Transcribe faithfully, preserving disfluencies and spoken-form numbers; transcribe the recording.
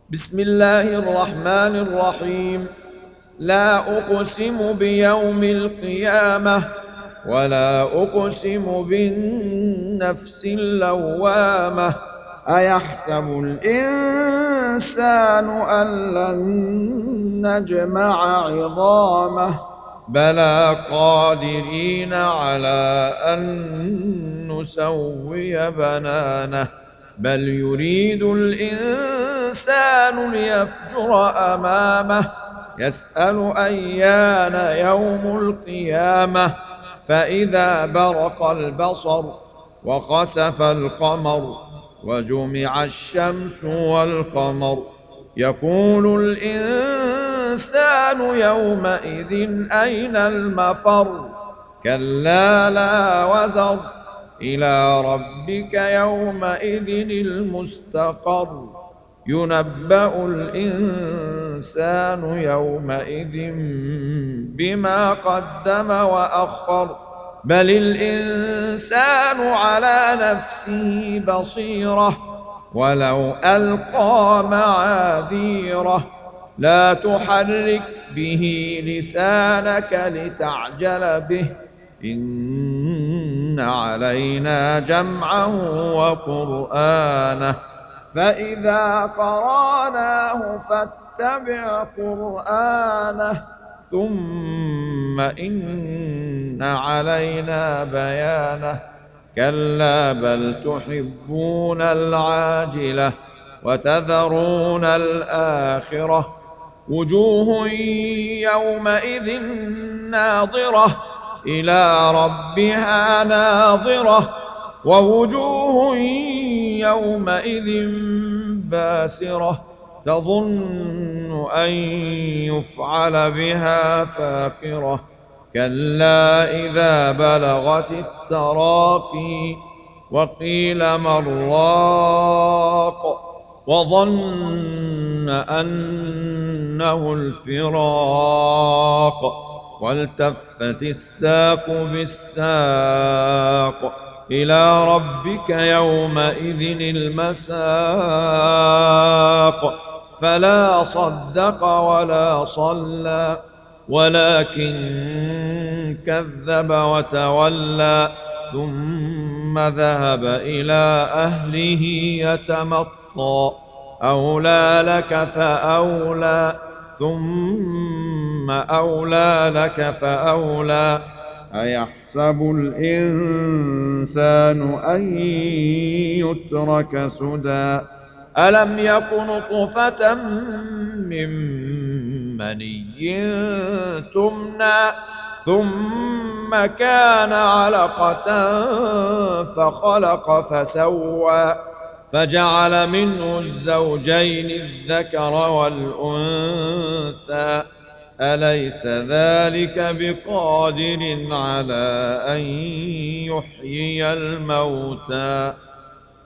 بسم الله الرحمن الرحيم. لا أقسم بيوم القيامة ولا أقسم بالنفس اللوامة. أيحسب الإنسان أن لن نجمع عظامه بلى قادرين على أن نسوي بنانه بل يريد الإنسان ليفجر أمامه يسأل أيان يوم القيامة فإذا برق البصر وخسف القمر وجمع الشمس والقمر يقول الإنسان يومئذ أين المفر كلا لا وزر إلى ربك يومئذ المستقر ينبأ الإنسان يومئذ بما قدم وأخر بل الإنسان على نفسه بصيرة ولو ألقى معاذيره لا تحرك به لسانك لتعجل به إن علينا جمعه وقرآنه فإذا قرأناه فاتبع قرآنه ثم إن علينا بيانه كلا بل تحبون العاجلة وتذرون الآخرة وجوه يومئذ ناظرة إلى ربها ناظرة ووجوه يومئذ باسرة تظن أن يفعل بها فاقرة كلا إذا بلغت التراقي وقيل من راق وظن أنه الفراق والتفت الساق بالساق إلى ربك يومئذ المساق فلا صدق ولا صلى ولكن كذب وتولى ثم ذهب إلى أهله يتمطى أولى لك فأولى ثم أولى لك فأولى أيحسب الإنسان أن يترك سدى ألم يك نطفة من مني تمنى ثم كان علقة فخلق فسوى فجعل منه الزوجين الذكر والأنثى أليس ذلك بقادر على أن يحيي الموتى